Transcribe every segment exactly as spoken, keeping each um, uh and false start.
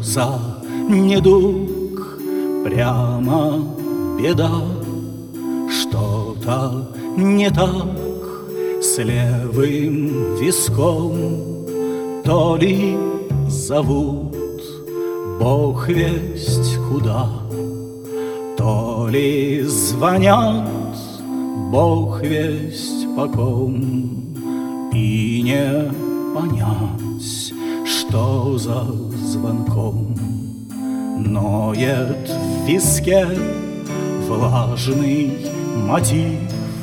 за недуг, прямо беда. Что-то не так с левым виском, то ли зовут Бог весть куда, то ли звонят Бог весть по ком, и не понять, что за звонком. Ноет в виске влажный мотив,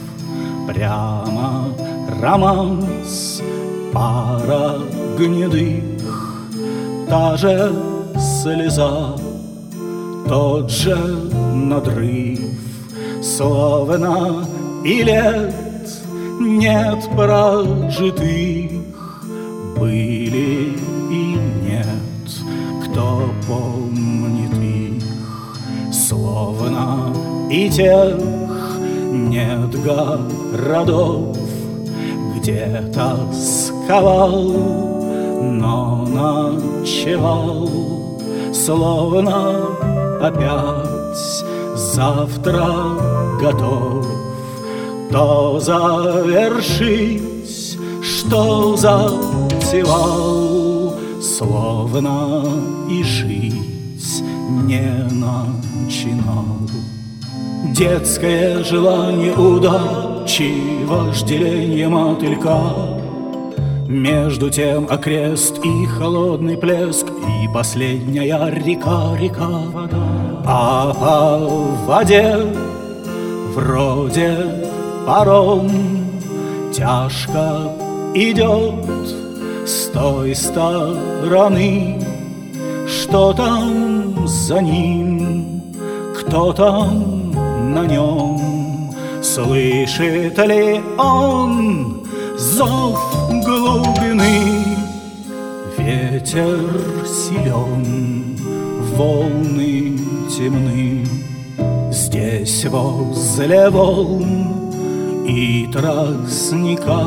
прямо романс, пара гнедых, та же слеза, тот же надрыв, словно и лет нет прожитых, были и нет, кто помнит их, словно и тех нет городов, где тосковал, но ночевал, словно опять завтра готов то завершить, что затевал, словно и жить не начинал. Детское желание удачи, вожделение мотылька, между тем окрест и холодный плеск, и последняя река, река, вода. А по воде вроде паром тяжко идет с той стороны. Что там за ним, кто там на нем, слышит ли он зов глубины? Ветер силен, волны темны, здесь возле волн и тростника,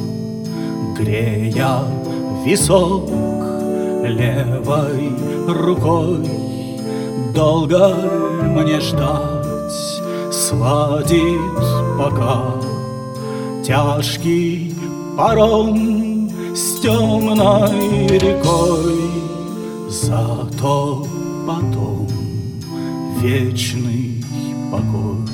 грея висок левой рукой. Долго мне ждать, сладит пока тяжкий паром с темной рекой. Зато потом вечный покой.